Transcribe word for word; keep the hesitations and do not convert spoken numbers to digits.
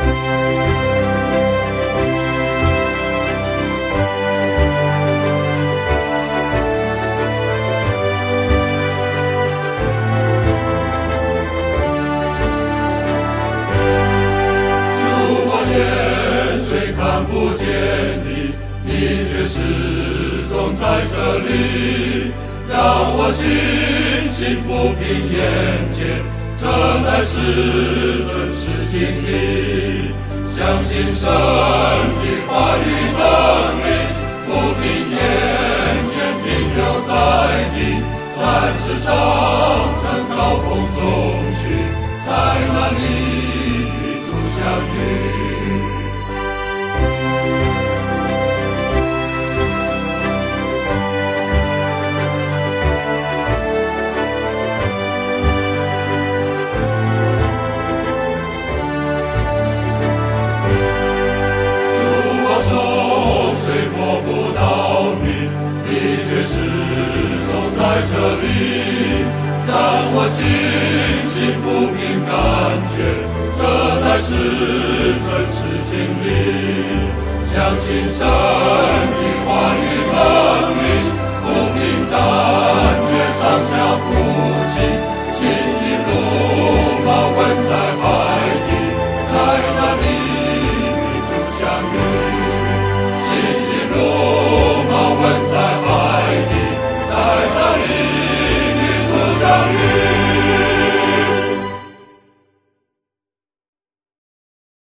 看不见你，你却始终在这里，让我信心不凭眼见，这乃是真实经历。相信神的话语能力，不凭眼见停留在地，暂时上升高空中去，在那里与主相遇。在这里，让我信心不凭感觉，这乃是真实经历。相信神的话语能